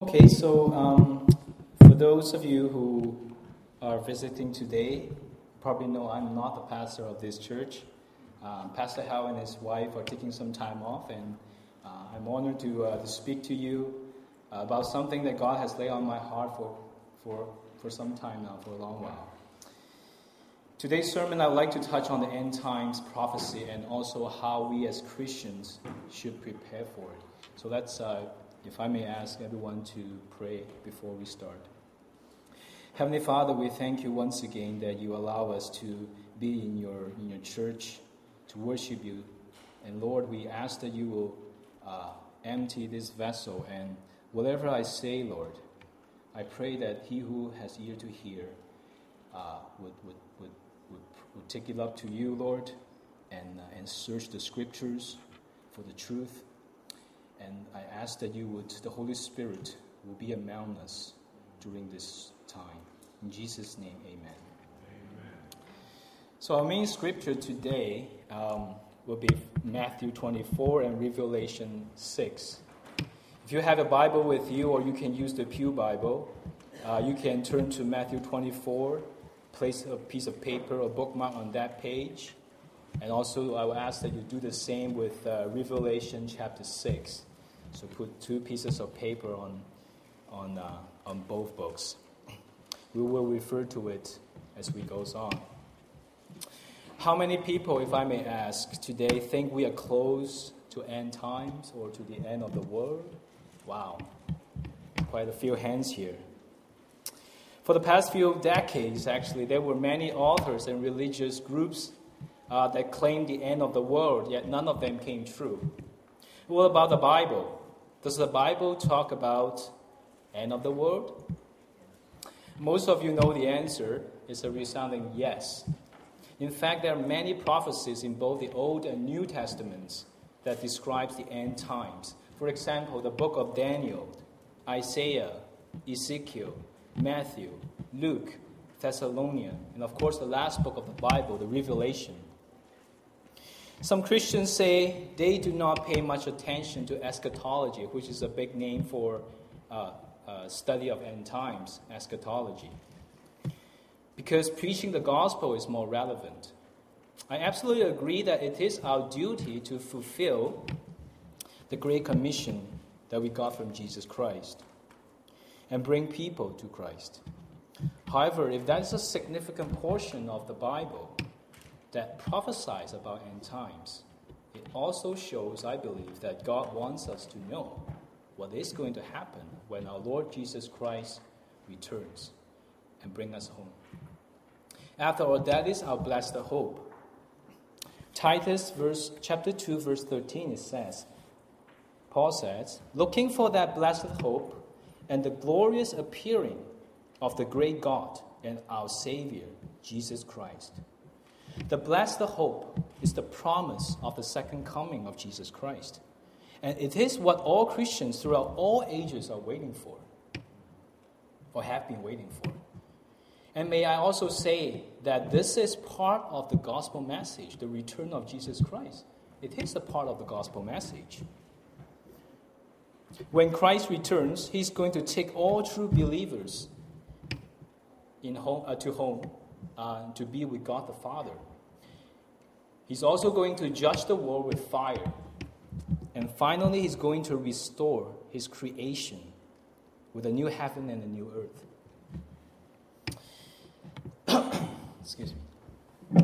Okay, so for those of you who are visiting today, probably know I'm not the pastor of this church. Pastor Hal and his wife are taking some time off, and I'm honored to speak to you about something that God has laid on my heart for some time now, for a long while. Today's sermon, I would like to touch on the end times prophecy and also how we as Christians should prepare for it. So let's, if I may ask everyone to pray before we start. Heavenly Father, we thank you once again that you allow us to be in your church, to worship you. And Lord, we ask that you will empty this vessel, and whatever I say, Lord, I pray that he who has ear to hear would take it up to you, Lord, and search the scriptures for the truth. And I ask that the Holy Spirit will be among us during this time. In Jesus' name, amen. Amen. So our main scripture today will be Matthew 24 and Revelation 6. If you have a Bible with you, or you can use the Pew Bible, you can turn to Matthew 24, place a piece of paper or bookmark on that page. And also I will ask that you do the same with Revelation chapter 6. So put two pieces of paper on both books. We will refer to it as we goes on. How many people, if I may ask, today think we are close to end times or to the end of the world? Wow, quite a few hands here. For the past few decades, actually, there were many authors and religious groups that claimed the end of the world, yet none of them came true. What about the Bible? Does the Bible talk about end of the world? Most of you know the answer is a resounding yes. In fact, there are many prophecies in both the Old and New Testaments that describes the end times. For example, the book of Daniel, Isaiah, Ezekiel, Matthew, Luke, Thessalonians, and of course the last book of the Bible, the Revelation. Some Christians say they do not pay much attention to eschatology, which is a big name for study of end times, eschatology, because preaching the gospel is more relevant. I absolutely agree that it is our duty to fulfill the Great Commission that we got from Jesus Christ and bring people to Christ. However, if that is a significant portion of the Bible that prophesies about end times, it also shows, I believe, that God wants us to know what is going to happen when our Lord Jesus Christ returns and bring us home. After all, that is our blessed hope. Titus chapter 2, verse 13, it says, Paul says, looking for that blessed hope and the glorious appearing of the great God and our Savior, Jesus Christ. The blessed hope is the promise of the second coming of Jesus Christ. And it is what all Christians throughout all ages are waiting for, or have been waiting for. And may I also say that this is part of the gospel message, the return of Jesus Christ. It is a part of the gospel message. When Christ returns, he's going to take all true believers to be with God the Father. He's also going to judge the world with fire. And finally, he's going to restore his creation with a new heaven and a new earth. Excuse me.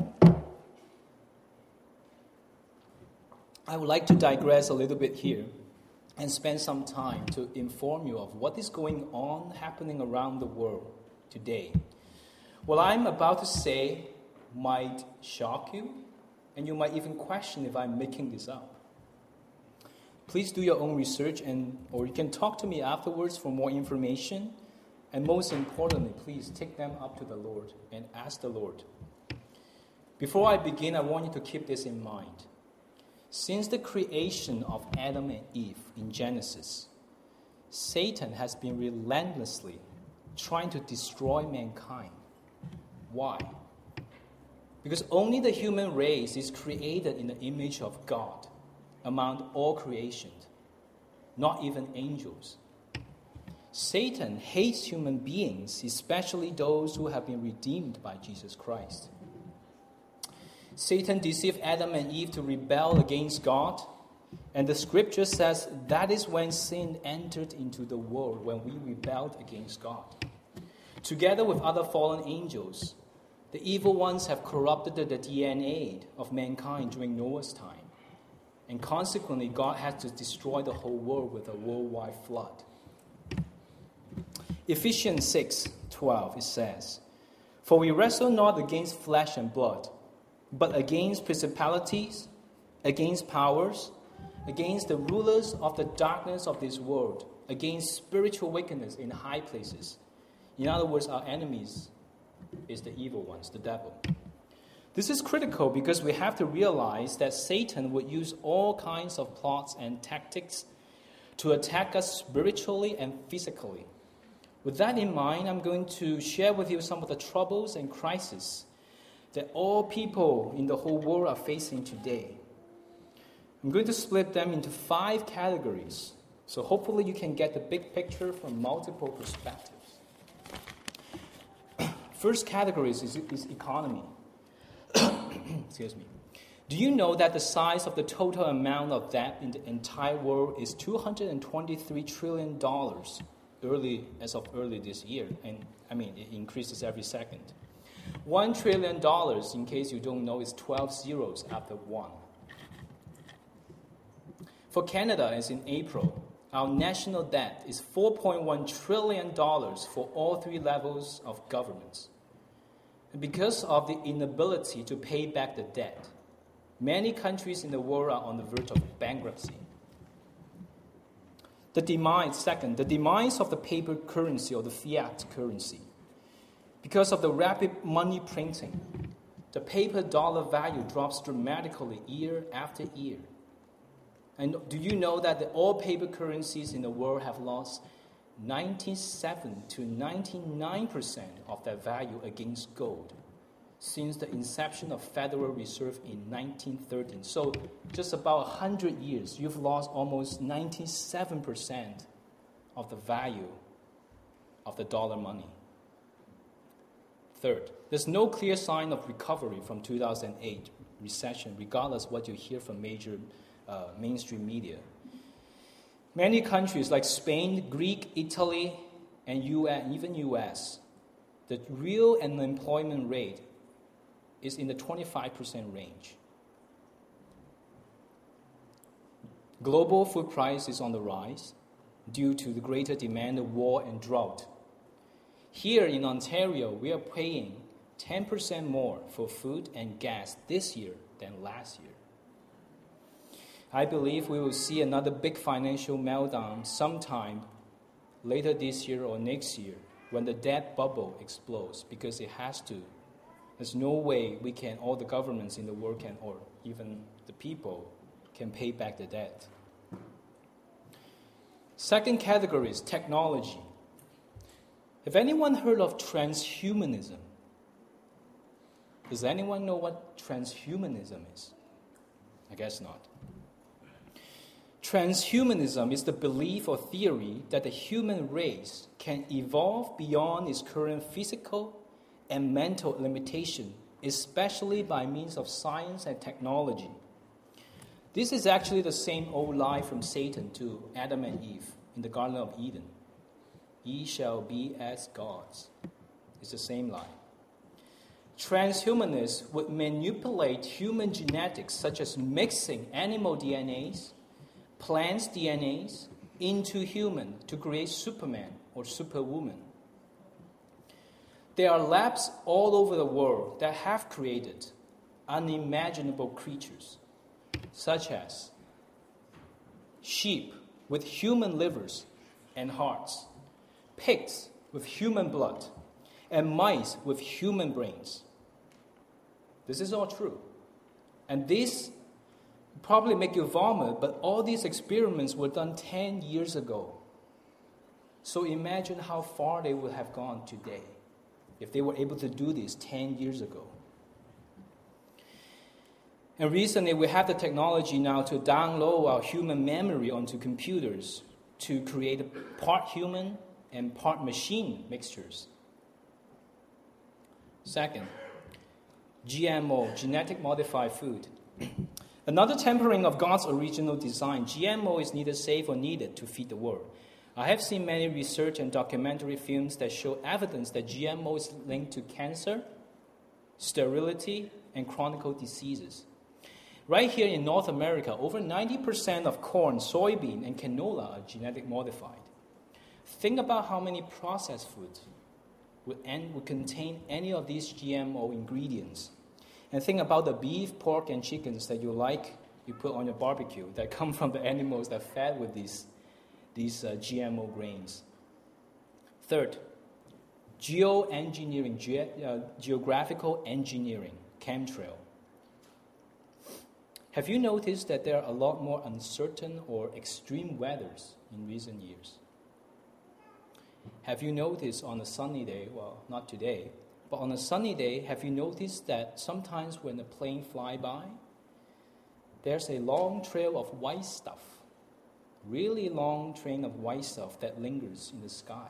I would like to digress a little bit here and spend some time to inform you of what is going on, happening around the world today. What I'm about to say might shock you, and you might even question if I'm making this up. Please do your own research, or you can talk to me afterwards for more information. And most importantly, please take them up to the Lord and ask the Lord. Before I begin, I want you to keep this in mind. Since the creation of Adam and Eve in Genesis, Satan has been relentlessly trying to destroy mankind. Why? Because only the human race is created in the image of God among all creation, not even angels. Satan hates human beings, especially those who have been redeemed by Jesus Christ. Satan deceived Adam and Eve to rebel against God, and the scripture says that is when sin entered into the world, when we rebelled against God. Together with other fallen angels, the evil ones have corrupted the DNA of mankind during Noah's time. And consequently, God had to destroy the whole world with a worldwide flood. Ephesians 6:12, it says, "For we wrestle not against flesh and blood, but against principalities, against powers, against the rulers of the darkness of this world, against spiritual wickedness in high places." In other words, our enemies is the evil ones, the devil. This is critical because we have to realize that Satan would use all kinds of plots and tactics to attack us spiritually and physically. With that in mind, I'm going to share with you some of the troubles and crises that all people in the whole world are facing today. I'm going to split them into 5 categories, so hopefully you can get the big picture from multiple perspectives. First category is economy. Excuse me. Do you know that the size of the total amount of debt in the entire world is $223 trillion as of early this year? And it increases every second. $1 trillion, in case you don't know, is 12 zeros after 1. For Canada, as in April, our national debt is $4.1 trillion for all 3 levels of governments. And because of the inability to pay back the debt, many countries in the world are on the verge of bankruptcy. The demise of the paper currency or the fiat currency. Because of the rapid money printing, the paper dollar value drops dramatically year after year. And do you know that all paper currencies in the world have lost 97 to 99% of their value against gold since the inception of Federal Reserve in 1913. So just about 100 years, you've lost almost 97% of the value of the dollar money. Third, there's no clear sign of recovery from 2008 recession, regardless what you hear from major mainstream media. Many countries like Spain, Greece, Italy, and even US, the real unemployment rate is in the 25% range. Global food price is on the rise due to the greater demand of war and drought. Here in Ontario, we are paying 10% more for food and gas this year than last year. I believe we will see another big financial meltdown sometime later this year or next year when the debt bubble explodes, because it has to. There's no way all the governments in the world can, or even the people, can pay back the debt. Second category is technology. Have anyone heard of transhumanism? Does anyone know what transhumanism is? I guess not. Transhumanism is the belief or theory that the human race can evolve beyond its current physical and mental limitation, especially by means of science and technology. This is actually the same old lie from Satan to Adam and Eve in the Garden of Eden. Ye shall be as gods. It's the same lie. Transhumanists would manipulate human genetics, such as mixing animal DNAs, plants' DNAs into human to create Superman or Superwoman. There are labs all over the world that have created unimaginable creatures, such as sheep with human livers and hearts, pigs with human blood, and mice with human brains. This is all true. And this probably make you vomit, but all these experiments were done 10 years ago. So imagine how far they would have gone today if they were able to do this 10 years ago. And recently, we have the technology now to download our human memory onto computers to create a part human and part machine mixtures. Second, GMO, genetic modified food. Another tempering of God's original design. GMO is neither safe or needed to feed the world. I have seen many research and documentary films that show evidence that GMO is linked to cancer, sterility, and chronic diseases. Right here in North America, over 90% of corn, soybean, and canola are genetic modified. Think about how many processed foods would contain any of these GMO ingredients. And think about the beef, pork, and chickens that you put on your barbecue that come from the animals that fed with these GMO grains. Third, geoengineering, geographical engineering, chemtrail. Have you noticed that there are a lot more uncertain or extreme weathers in recent years? Have you noticed on a sunny day, well, not today, but on a sunny day, have you noticed that sometimes when a plane fly by, there's a long trail of white stuff, really long train of white stuff that lingers in the sky?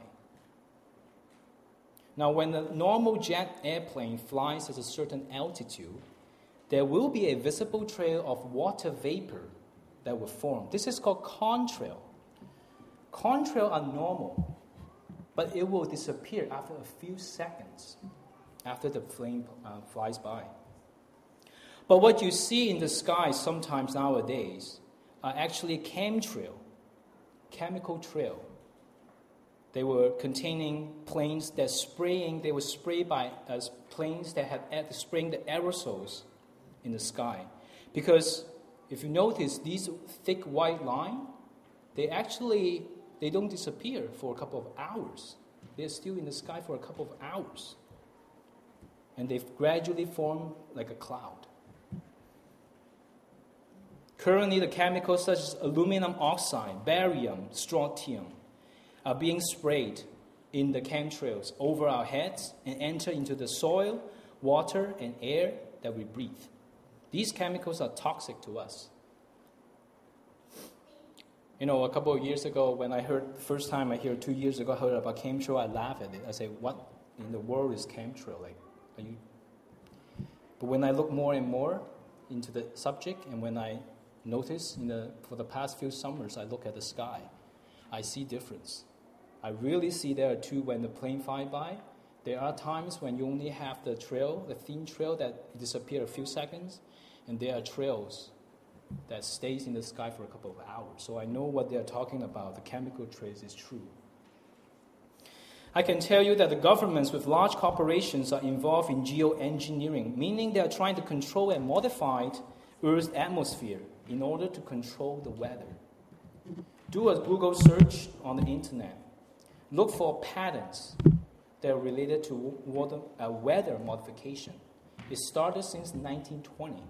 Now, when a normal jet airplane flies at a certain altitude, there will be a visible trail of water vapor that will form. This is called contrail. Contrail are normal, but it will disappear after a few seconds after the plane flies by. But what you see in the sky sometimes nowadays are actually chemtrail, chemical trail. They were containing planes that they were sprayed by planes that had spraying the aerosols in the sky. Because if you notice, these thick white line, they don't disappear for a couple of hours. They're still in the sky for a couple of hours. And they've gradually formed like a cloud. Currently, the chemicals such as aluminum oxide, barium, strontium are being sprayed in the chemtrails over our heads and enter into the soil, water, and air that we breathe. These chemicals are toxic to us. You know, a couple of years ago, when I heard, first time I heard 2 years ago, I heard about chemtrail, I laughed at it. I said, what in the world is chemtrail? But when I look more and more into the subject, and when I notice for the past few summers, I look at the sky, I see difference. I really see there are two when the plane fly by. There are times when you only have the trail, the thin trail that disappears a few seconds, and there are trails that stays in the sky for a couple of hours. So I know what they're talking about. The chemical trace is true. I can tell you that the governments with large corporations are involved in geoengineering, meaning they are trying to control and modify Earth's atmosphere in order to control the weather. Do a Google search on the internet. Look for patterns that are related to weather modification. It started since 1920.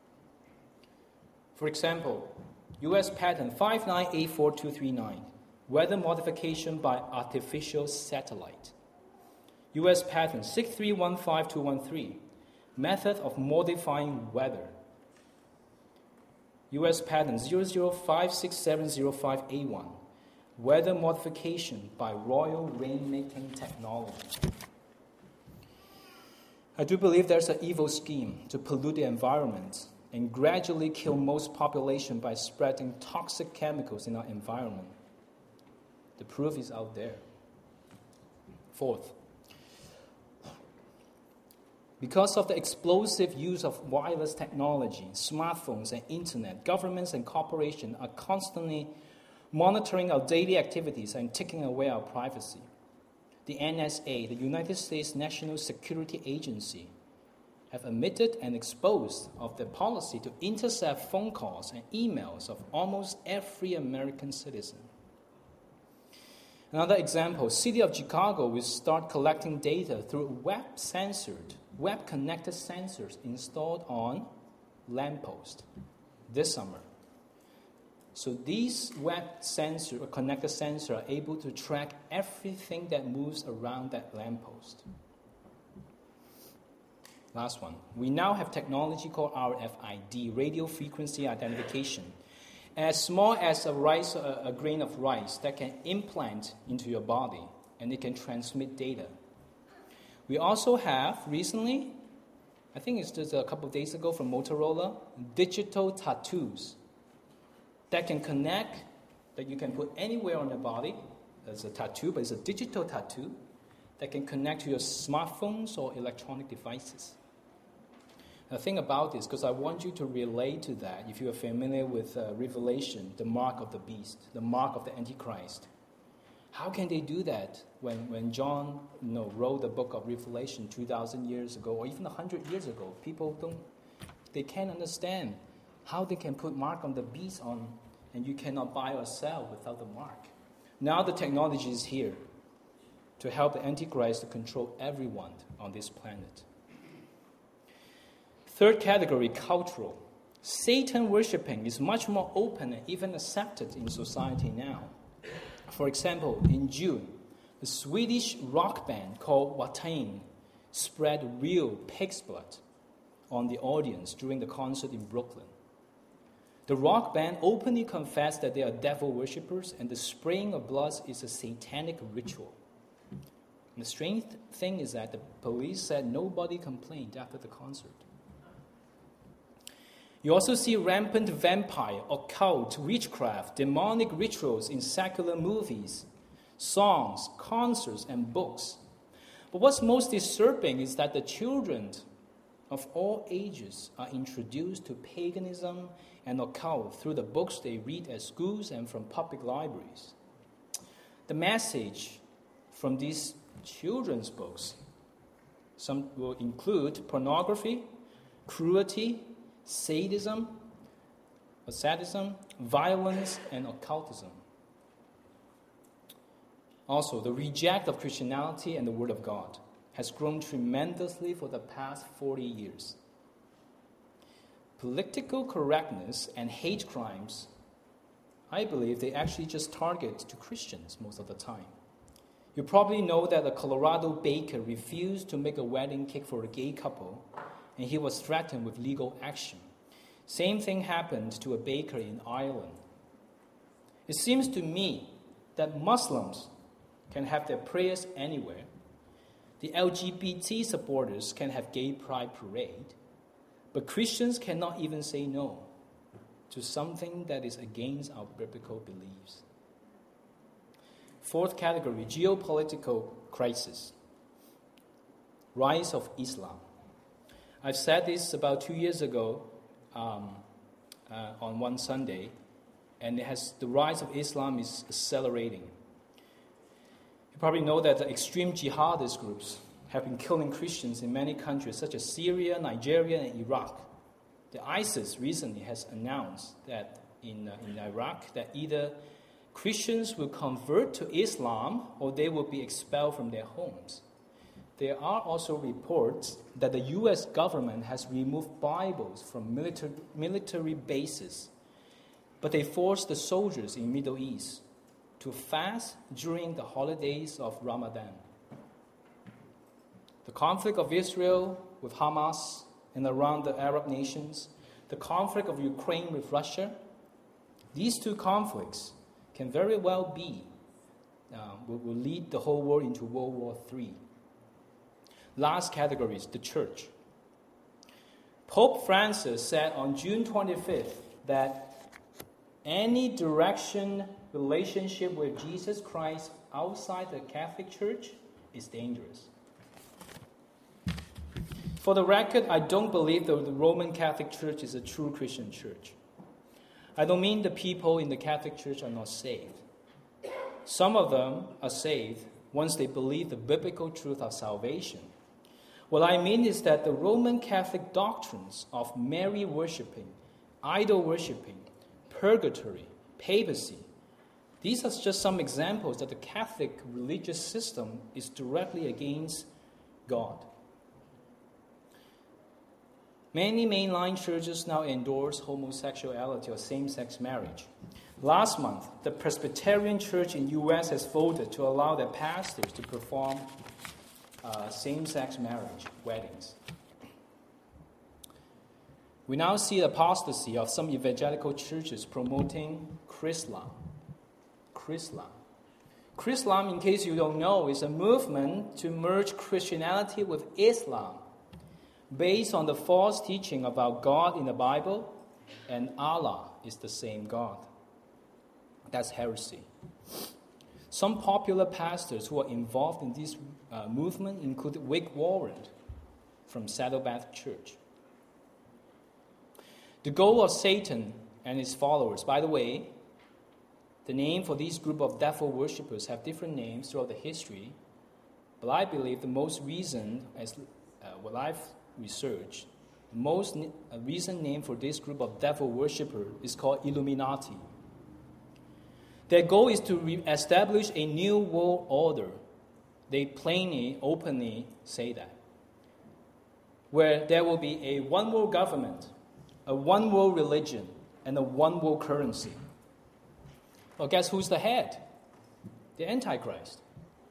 For example, U.S. patent 5984239, weather modification by artificial satellite. U.S. patent 6315213, method of modifying weather. U.S. patent 0056705A1, weather modification by Royal Rainmaking Technology. I do believe there's an evil scheme to pollute the environment and gradually kill most population by spreading toxic chemicals in our environment. The proof is out there. Fourth, because of the explosive use of wireless technology, smartphones, and internet, governments and corporations are constantly monitoring our daily activities and taking away our privacy. The NSA, the United States National Security Agency, have admitted and exposed of their policy to intercept phone calls and emails of almost every American citizen. Another example, City of Chicago will start collecting data through web-connected sensors installed on lampposts this summer. So these connected sensors are able to track everything that moves around that lamppost. Last one. We now have technology called RFID, radio frequency identification. As small as a grain of rice that can implant into your body and it can transmit data. We also have recently, I think it's just a couple of days ago from Motorola, digital tattoos that can connect, that you can put anywhere on your body as a tattoo, but it's a digital tattoo that can connect to your smartphones or electronic devices. The thing about this, because I want you to relate to that, if you are familiar with Revelation, the mark of the beast, the mark of the Antichrist. How can they do that when John wrote the book of Revelation 2,000 years ago, or even 100 years ago? People they can't understand how they can put mark on the beast on, and you cannot buy or sell without the mark. Now the technology is here to help the Antichrist to control everyone on this planet. Third category, cultural. Satan worshipping is much more open and even accepted in society now. For example, in June, a Swedish rock band called Watain spread real pig's blood on the audience during the concert in Brooklyn. The rock band openly confessed that they are devil worshippers and the spraying of blood is a satanic ritual. And the strange thing is that the police said nobody complained after the concert. You also see rampant vampire, occult, witchcraft, demonic rituals in secular movies, songs, concerts, and books. But what's most disturbing is that the children of all ages are introduced to paganism and occult through the books they read at schools and from public libraries. The message from these children's books, some will include pornography, cruelty, sadism, violence, and occultism. Also, the reject of Christianity and the Word of God has grown tremendously for the past 40 years. Political correctness and hate crimes, I believe they actually just target to Christians most of the time. You probably know that a Colorado baker refused to make a wedding cake for a gay couple, and he was threatened with legal action. Same thing happened to a baker in Ireland. It seems to me that Muslims can have their prayers anywhere. The LGBT supporters can have gay pride parade, but Christians cannot even say no to something that is against our biblical beliefs. Fourth category, geopolitical crisis. Rise of Islam. I've said this about 2 years ago on one Sunday, and the rise of Islam is accelerating. You probably know that the extreme jihadist groups have been killing Christians in many countries such as Syria, Nigeria, and Iraq. The ISIS recently has announced that in Iraq that either Christians will convert to Islam or they will be expelled from their homes. There are also reports that the U.S. government has removed Bibles from military bases, but they forced the soldiers in Middle East to fast during the holidays of Ramadan. The conflict of Israel with Hamas and around the Arab nations, the conflict of Ukraine with Russia, these two conflicts can very well will lead the whole world into World War III. Last category is the church. Pope Francis said on June 25th that any relationship with Jesus Christ outside the Catholic Church is dangerous. For the record, I don't believe that the Roman Catholic Church is a true Christian church. I don't mean the people in the Catholic Church are not saved. Some of them are saved once they believe the biblical truth of salvation. What I mean is that the Roman Catholic doctrines of Mary worshiping, idol worshiping, purgatory, papacy, these are just some examples that the Catholic religious system is directly against God. Many mainline churches now endorse homosexuality or same-sex marriage. Last month, the Presbyterian Church in the U.S. has voted to allow their pastors to perform same-sex marriage weddings. We now see the apostasy of some evangelical churches promoting Chrislam. Chrislam, in case you don't know, is a movement to merge Christianity with Islam based on the false teaching about God in the Bible and Allah is the same God. That's heresy. Some popular pastors who are involved in this movement include Rick Warren from Saddleback Church. The goal of Satan and his followers, by the way, the name for these group of devil worshippers have different names throughout the history, but I believe the most recent, as what I've researched, the most recent name for this group of devil worshippers is called Illuminati. Their goal is to establish a new world order. They plainly, openly say that, where there will be a one world government, a one world religion, and a one world currency. Well, guess who's the head? The Antichrist.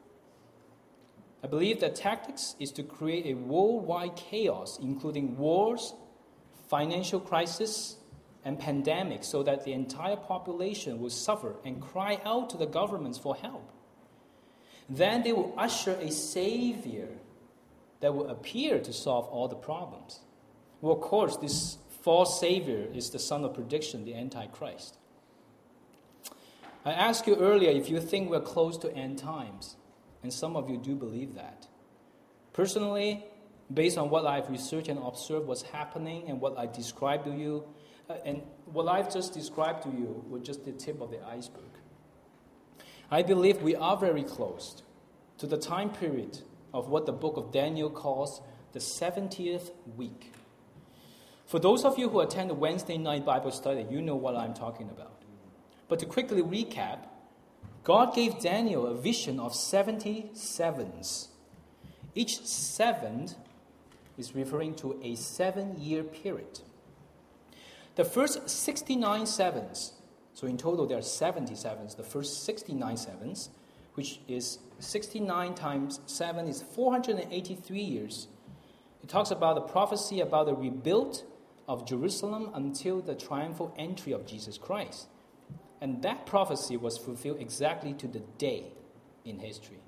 I believe that tactics is to create a worldwide chaos, including wars, financial crisis, and pandemics, so that the entire population will suffer and cry out to the governments for help. Then they will usher a savior that will appear to solve all the problems. Well, of course, this false savior is the son of perdition, the Antichrist. I asked you earlier if you think we're close to end times, and some of you do believe that. Personally, based on what I've researched and observed what's happening and what I described to you, and what I've just described to you was just the tip of the iceberg. I believe we are very close to the time period of what the book of Daniel calls the 70th week. For those of you who attend the Wednesday night Bible study, you know what I'm talking about. But to quickly recap, God gave Daniel a vision of 70 sevens. Each seven is referring to a 7-year period. The first 69 sevens, so in total there are 70 sevens, the first 69 sevens, which is 69 times 7 is 483 years. It talks about the prophecy about the rebuild of Jerusalem until the triumphal entry of Jesus Christ. And that prophecy was fulfilled exactly to the day in history.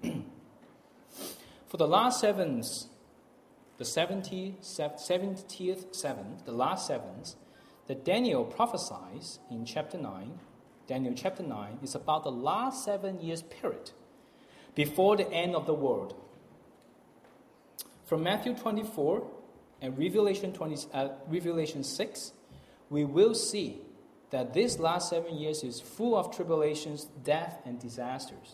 For the last sevens, the 70th seven, the last sevens, that Daniel prophesies in chapter 9, Daniel chapter 9, is about the last 7 years period before the end of the world. From Matthew 24 and Revelation 6, we will see that this last 7 years is full of tribulations, death, and disasters.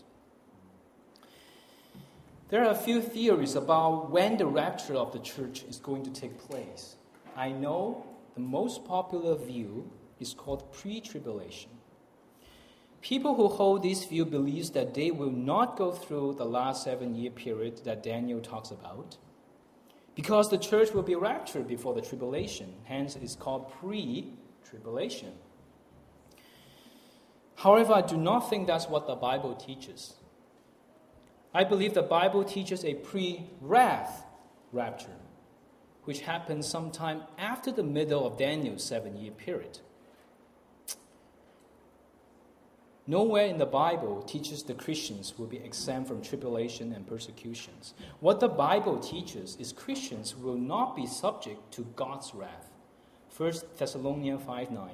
There are a few theories about when the rapture of the church is going to take place. I know the most popular view is called pre-tribulation. People who hold this view believe that they will not go through the last 7-year period that Daniel talks about, because the church will be raptured before the tribulation. Hence, it's called pre-tribulation. However, I do not think that's what the Bible teaches. I believe the Bible teaches a pre-wrath rapture, which happens sometime after the middle of Daniel's 7-year period. Nowhere in the Bible teaches the Christians will be exempt from tribulation and persecutions. What the Bible teaches is Christians will not be subject to God's wrath. 1 Thessalonians 5:9.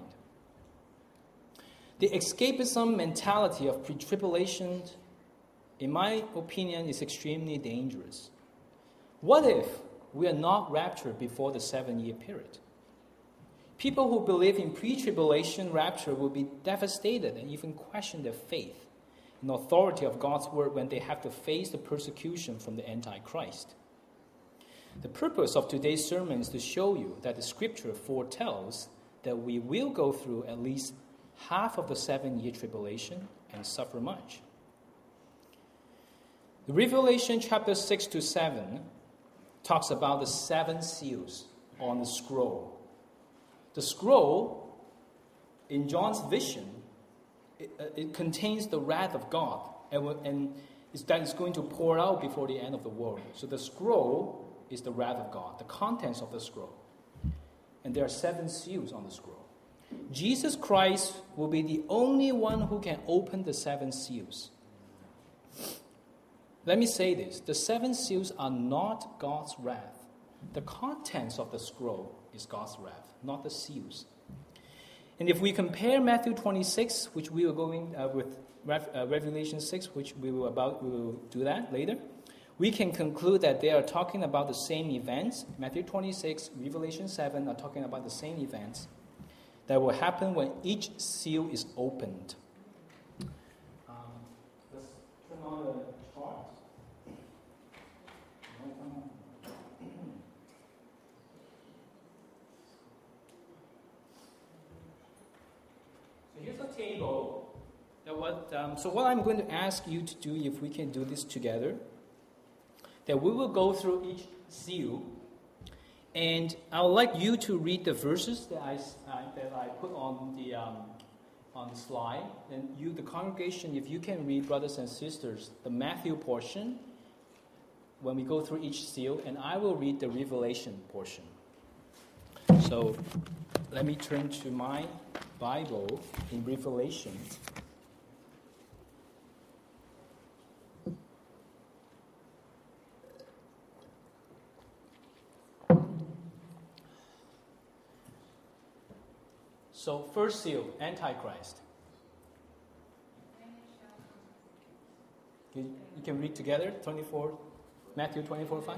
The escapism mentality of pre-tribulation, in my opinion, is extremely dangerous. What if we are not raptured before the 7-year period? People who believe in pre-tribulation rapture will be devastated and even question their faith and authority of God's word when they have to face the persecution from the Antichrist. The purpose of today's sermon is to show you that the scripture foretells that we will go through at least half of the 7-year tribulation and suffer much. The Revelation chapter 6 to 7 talks about the 7 seals on the scroll. The scroll, in John's vision, it contains the wrath of God, and that is going to pour out before the end of the world. So the scroll is the wrath of God, the contents of the scroll. And there are 7 seals on the scroll. Jesus Christ will be the only one who can open the 7 seals. Let me say this. The 7 seals are not God's wrath. The contents of the scroll is God's wrath, not the seals. And if we compare Matthew 26, which we are going with Revelation 6, which we will do that later, we can conclude that they are talking about the same events. Matthew 26, Revelation 7 are talking about the same events that will happen when each seal is opened. Let's turn on the chart. So here's a table. So what I'm going to ask you to do, if we can do this together, that we will go through each seal, and I would like you to read the verses that I put on the slide. And you, the congregation, if you can read, brothers and sisters, the Matthew portion when we go through each seal, and I will read the Revelation portion. So let me turn to my Bible in Revelation. So, first seal, Antichrist. You can read together, Matthew 24:5.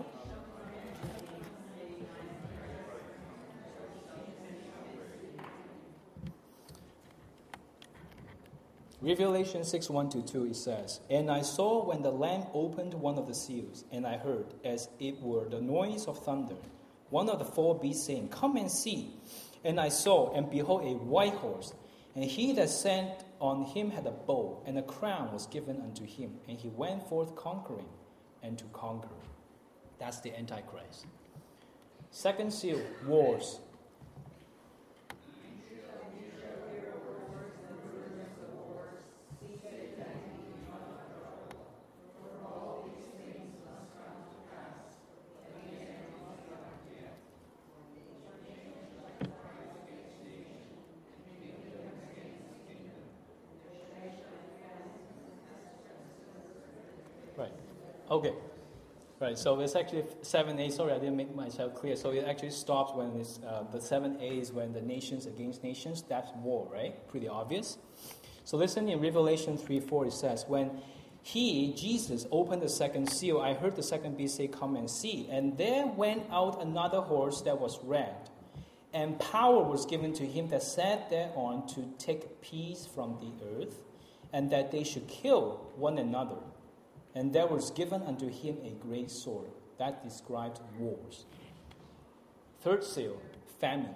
Revelation 6:1-2, it says, "And I saw when the Lamb opened one of the seals, and I heard, as it were the noise of thunder, one of the 4 beasts saying, 'Come and see.' And I saw, and behold, a white horse, and he that sat on him had a bow, and a crown was given unto him, and he went forth conquering and to conquer." That's the Antichrist. Second seal, wars. Okay. Right, so it's actually 7A. Sorry, I didn't make myself clear. So it actually stops when it's the 7A is when the nations against nations. That's war, right? Pretty obvious. So listen, in Revelation 3:4 it says, "When he, Jesus, opened the second seal, I heard the second beast say, 'Come and see.' And there went out another horse that was red, and power was given to him that sat thereon to take peace from the earth, and that they should kill one another. And there was given unto him a great sword." That describes wars. Third seal, famine.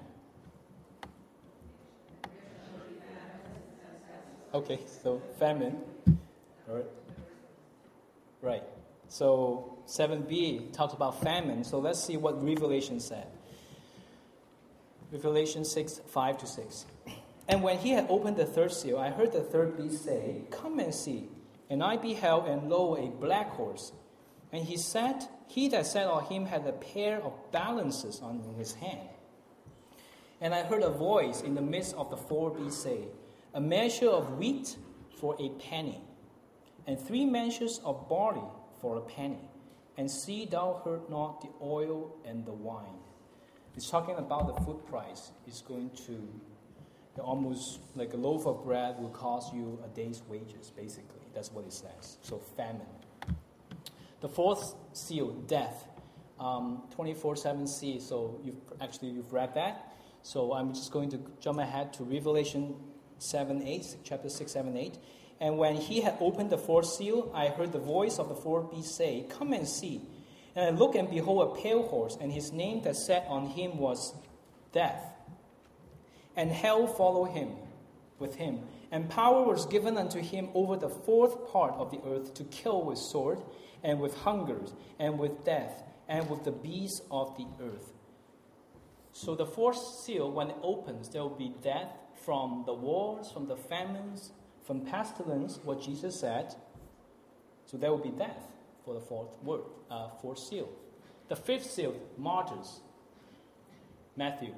Okay, so famine. All right. Right. So 7b talks about famine. So let's see what Revelation said. Revelation 6:5-6. "And when he had opened the third seal, I heard the third beast say, 'Come and see.' And I beheld, and lo, a black horse. And he that sat on him had a pair of balances in his hand. And I heard a voice in the midst of the 4 beasts say, 'A measure of wheat for a penny, and 3 measures of barley for a penny. And see thou hurt not the oil and the wine.'" It's talking about the food price. It's going to, almost like a loaf of bread will cost you a day's wages, basically. That's what it says. So famine. The fourth seal, death. 24:7c. So you've read that. So I'm just going to jump ahead to Revelation 7:8, chapter 6, 7, 8. "And when he had opened the fourth seal, I heard the voice of the 4 beasts say, 'Come and see.' And I looked, and behold, a pale horse, and his name that sat on him was Death. And hell followed him with him. And power was given unto him over the 4th part of the earth to kill with sword, and with hunger, and with death, and with the beasts of the earth." So the 4th seal, when it opens, there will be death from the wars, from the famines, from pestilence, what Jesus said. So there will be death for the 4th seal. The 5th seal, martyrs. Matthew.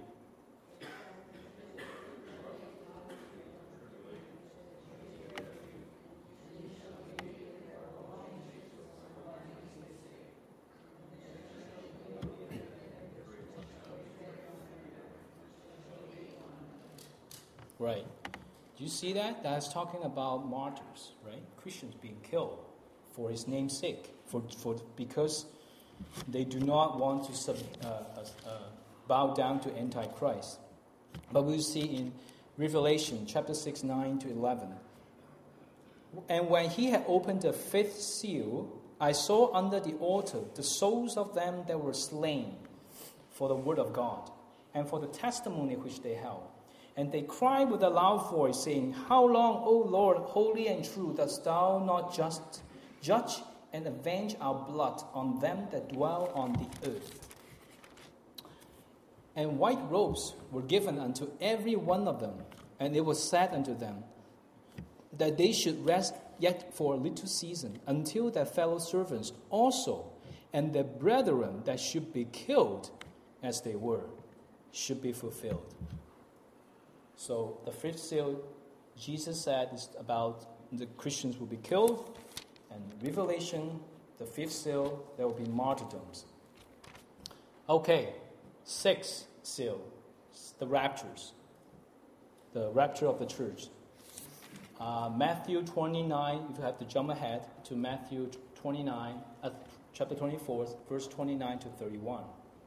Right. Do you see that? That's talking about martyrs, right? Christians being killed for his name's sake, because they do not want to bow down to Antichrist. But we'll see in Revelation chapter 6, 9 to 11. And when he had opened the fifth seal, I saw under the altar the souls of them that were slain for the word of God and for the testimony which they held. And they cried with a loud voice, saying, How long, O Lord, holy and true, dost thou not just judge and avenge our blood on them that dwell on the earth? And white robes were given unto every one of them, and it was said unto them, that they should rest yet for a little season, until their fellow servants also, and their brethren that should be killed as they were, should be fulfilled. So the fifth seal, Jesus said, is about the Christians will be killed, and Revelation, the fifth seal, there will be martyrdoms. Okay, sixth seal, the raptures, the rapture of the church. Matthew 29, if you have to jump ahead to Matthew 29, chapter 24, verse 29 to 31.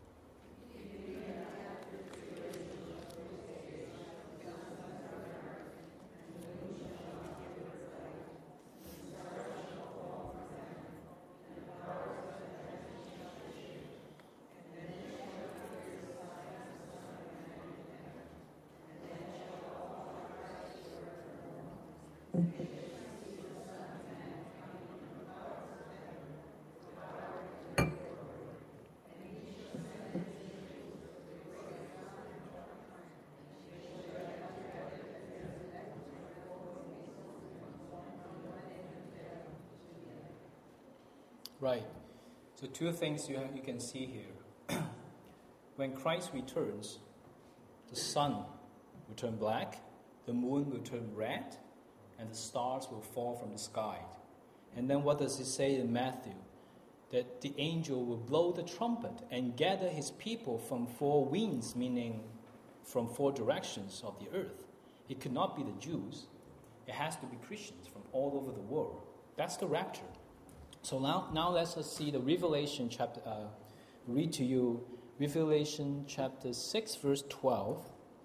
Right. So two things you can see here. When Christ returns, the sun will turn black, the moon will turn red, and the stars will fall from the sky. And then what does it say in Matthew? That the angel will blow the trumpet and gather his people from four winds, meaning from four directions of the earth. It could not be the Jews. It has to be Christians from all over the world. That's the rapture. So now let's see the Revelation chapter. Read to you Revelation chapter 6, verse 12.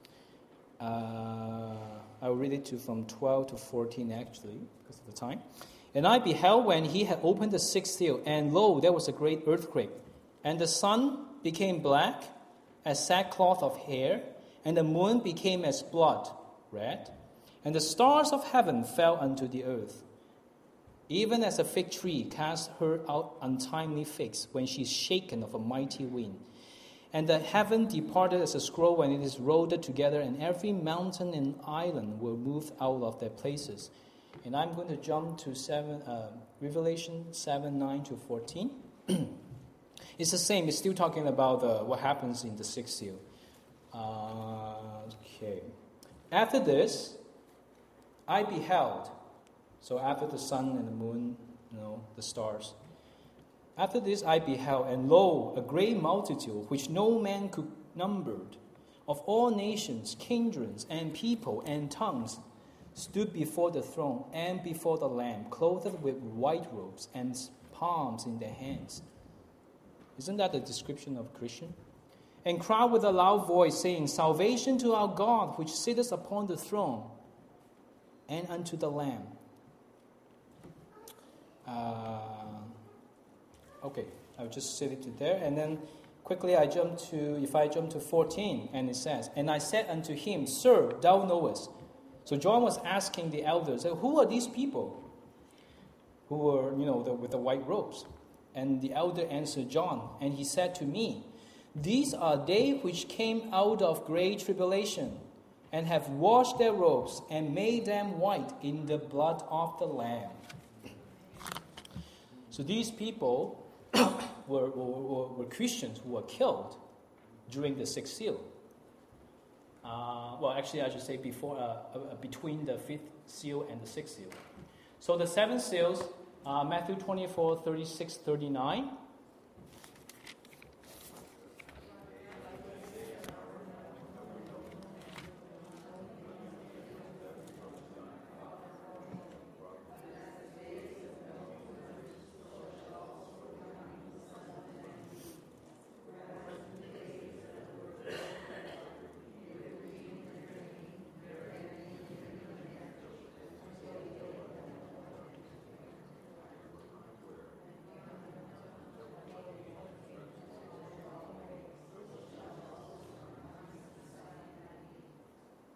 I'll read it from 12 to 14 actually, because of the time. And I beheld when he had opened the sixth seal, and lo, there was a great earthquake. And the sun became black as sackcloth of hair, and the moon became as blood, red, and the stars of heaven fell unto the earth. Even as a fig tree casts her out untimely figs when she is shaken of a mighty wind. And the heaven departed as a scroll when it is rolled together, and every mountain and island were moved out of their places. And I'm going to jump to Revelation 7, 9 to 14. It's the same. It's still talking about what happens in the sixth seal. Okay. After this, I beheld. So after the sun and the moon, the stars. After this I beheld, and lo, a great multitude, which no man could number, of all nations, kindreds, and people, and tongues, stood before the throne and before the Lamb, clothed with white robes and palms in their hands. Isn't that the description of a Christian? And cried with a loud voice, saying, Salvation to our God, which sitteth upon the throne, and unto the Lamb. Okay, I'll just set it to there, and then quickly if I jump to 14, and it says, And I said unto him, Sir, thou knowest. So John was asking the elders, who are these people who were, with the white robes? And the elder answered John, and he said to me, These are they which came out of great tribulation, and have washed their robes, and made them white in the blood of the Lamb. So these people were Christians who were killed during the sixth seal. Actually, I should say between the fifth seal and the sixth seal. So the seven seals, Matthew 24, 36, 39.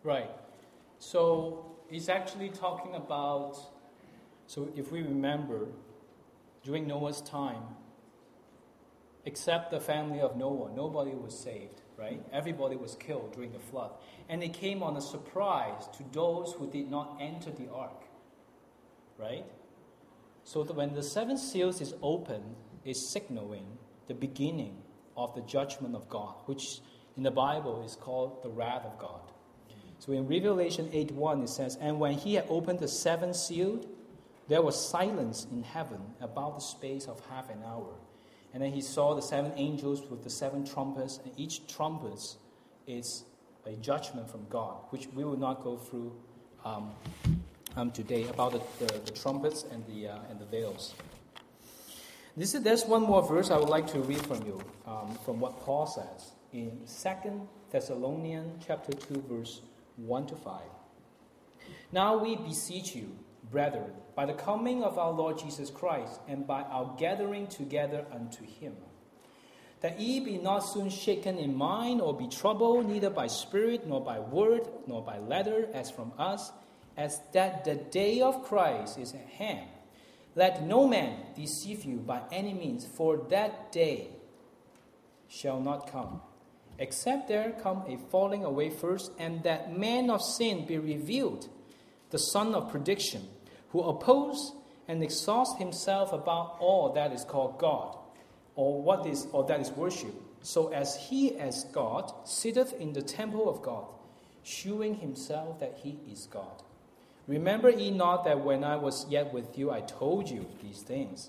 Right. So he's actually talking about, so if we remember, during Noah's time, except the family of Noah, nobody was saved, right? Everybody was killed during the flood. And it came on a surprise to those who did not enter the ark, right? So that when the seven seals is opened, it's signaling the beginning of the judgment of God, which in the Bible is called the wrath of God. So in Revelation 8:1 it says, "And when he had opened the seventh seal, there was silence in heaven about the space of half an hour. And then he saw the seven angels with the seven trumpets, and each trumpet is a judgment from God," which we will not go through today, about the trumpets and the veils. There's one more verse I would like to read from you, from what Paul says in 2 Thessalonians chapter 2, verse 1 to 5. "Now we beseech you, brethren, by the coming of our Lord Jesus Christ, and by our gathering together unto him, that ye be not soon shaken in mind, or be troubled, neither by spirit, nor by word, nor by letter, as from us, as that the day of Christ is at hand. Let no man deceive you by any means, for that day shall not come, except there come a falling away first, and that man of sin be revealed, the son of perdition, who oppose and exhausts himself about all that is called God, or that is worshipped, so as he as God sitteth in the temple of God, shewing himself that he is God. Remember ye not that when I was yet with you, I told you these things."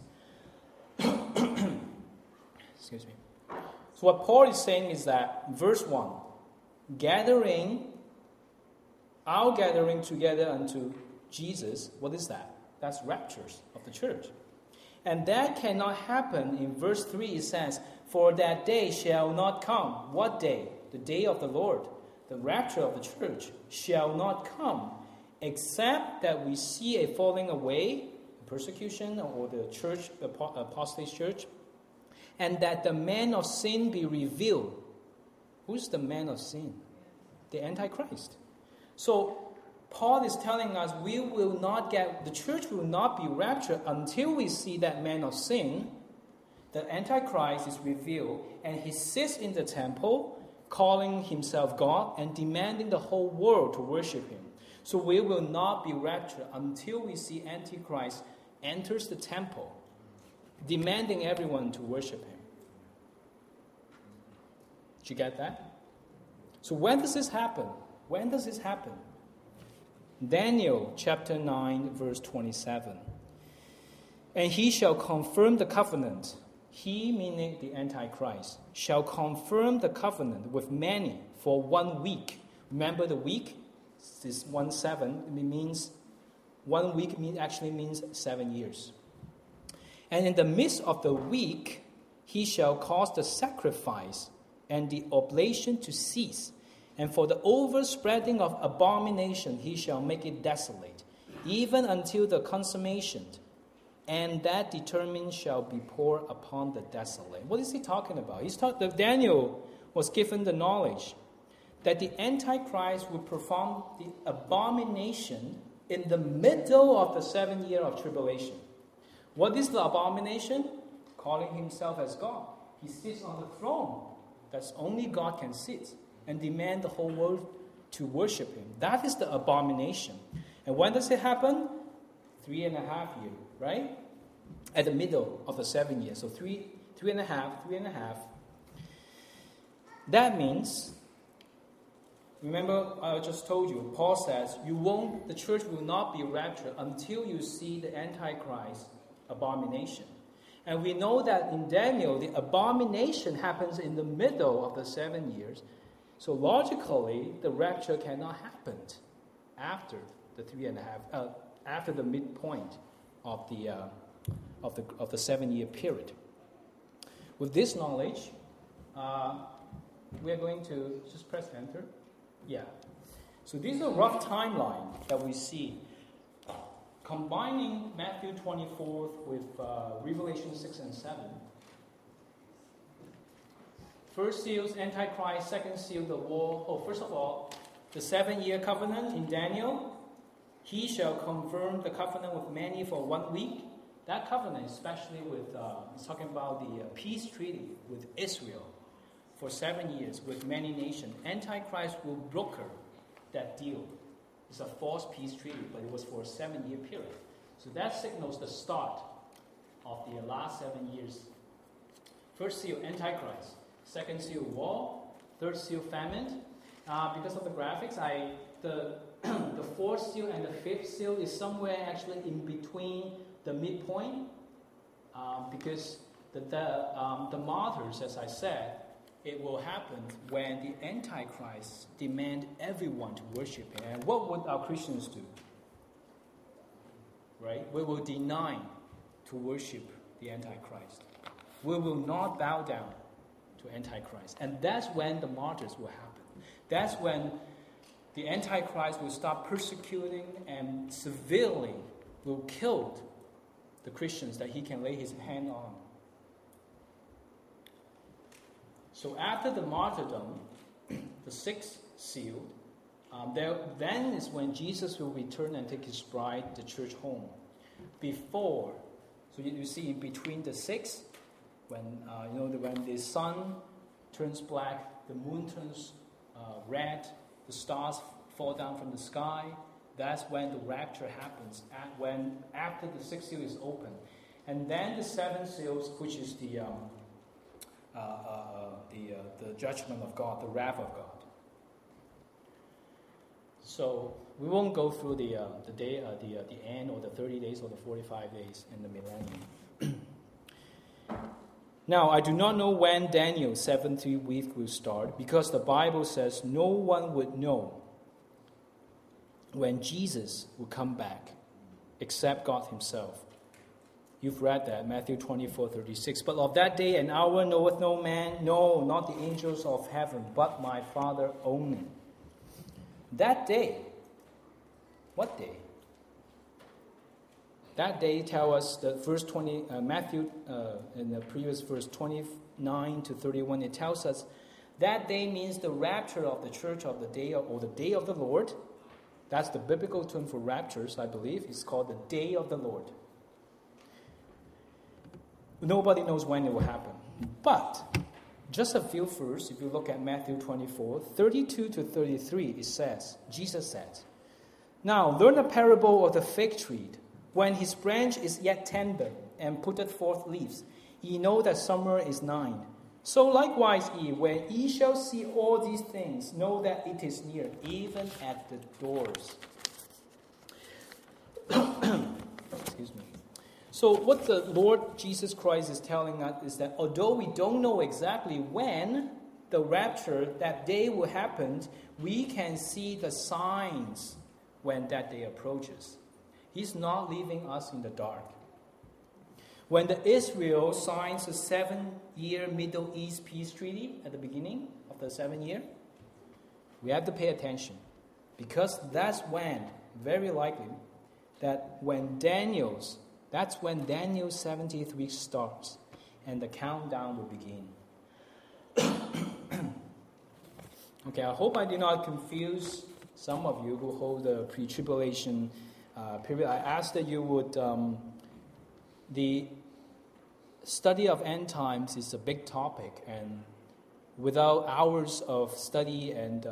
Excuse me. So what Paul is saying is that, verse 1, our gathering together unto Jesus, what is that? That's raptures of the church. And that cannot happen. In verse 3 it says, "For that day shall not come." What day? The day of the Lord. The rapture of the church shall not come, except that we see a falling away, persecution, or the church, the apostate church, and that the man of sin be revealed. Who's the man of sin? The Antichrist. So Paul is telling us the church will not be raptured until we see that man of sin, the Antichrist, is revealed, and he sits in the temple, calling himself God and demanding the whole world to worship him. So we will not be raptured until we see Antichrist enters the temple, demanding everyone to worship him. Did you get that? So when does this happen? When does this happen? Daniel chapter 9, verse 27. "And he shall confirm the covenant." He, meaning the Antichrist, "shall confirm the covenant with many for 1 week." Remember the week? This 1/7, it means 1 week actually means 7 years. "And in the midst of the week, he shall cause the sacrifice and the oblation to cease. And for the overspreading of abomination, he shall make it desolate, even until the consummation. And that determined shall be poured upon the desolate." What is he talking about? Daniel was given the knowledge that the Antichrist would perform the abomination in the middle of the 7 year of tribulation. What is the abomination? Calling himself as God. He sits on the throne that's only God can sit, and demand the whole world to worship him. That is the abomination. And when does it happen? 3.5 years, right? At the middle of the 7 years. So three and a half. That means, remember I just told you, Paul says, the church will not be raptured until you see the Antichrist abomination. And we know that in Daniel, the abomination happens in the middle of the 7 years. So logically, the rapture cannot happen after the 3.5, after the midpoint of the 7 year period. With this knowledge, we are going to just press enter. Yeah. So this is a rough timeline that we see, combining Matthew 24 with Revelation 6 and 7. First seal, Antichrist. Second seal, the war. First of all, the 7-year covenant in Daniel, he shall confirm the covenant with many for 1 week. That covenant, especially with, it's talking about the peace treaty with Israel for 7 years with many nations. Antichrist will broker that deal. It's a false peace treaty, but it was for a 7-year period. So that signals the start of the last 7 years. First seal, Antichrist. Second seal, war. Third seal, famine. Because of the graphics, the fourth seal and the fifth seal is somewhere actually in between the midpoint. Because the martyrs, as I said, it will happen when the Antichrist demand everyone to worship him. And what would our Christians do? Right? We will deny to worship the Antichrist. We will not bow down to Antichrist. And that's when the martyrs will happen. That's when the Antichrist will start persecuting and severely will kill the Christians that he can lay his hand on. So after the martyrdom, the sixth seal, then is when Jesus will return and take his bride, the church, home. Before, so you see in between the sixth, when when the sun turns black, the moon turns red, the stars fall down from the sky. That's when the rapture happens. After the sixth seal is open, and then the seven seals, which is the judgment of God, the wrath of God. So we won't go through the end or the 30 days or the 45 days in the millennium. Now, I do not know when Daniel's 70th week will start, because the Bible says no one would know when Jesus will come back except God himself. You've read that, Matthew 24:36. But of that day and hour knoweth no man, no, not the angels of heaven, but my Father only. That day, what day? That day tell us the verse 20, Matthew, in the previous verse 29 to 31, it tells us that day means the rapture of the church of the day, or the day of the Lord. That's the biblical term for raptures, I believe. It's called the day of the Lord. Nobody knows when it will happen. But just a few verses, if you look at Matthew 24, 32 to 33, it says, Jesus says, "Now learn a parable of the fig tree. When his branch is yet tender and putteth forth leaves, ye know that summer is nigh. So likewise ye, when ye shall see all these things, know that it is near, even at the doors." Excuse me. So what the Lord Jesus Christ is telling us is that although we don't know exactly when the rapture, that day will happen, we can see the signs when that day approaches. He's not leaving us in the dark. When the Israel signs the 7-year Middle East peace treaty at the beginning of the 7 year, we have to pay attention, because that's when, very likely, that's when Daniel's 70th week starts, and the countdown will begin. Okay, I hope I did not confuse some of you who hold the pre-tribulation period. I ask that you would, the study of end times is a big topic, and without hours of study and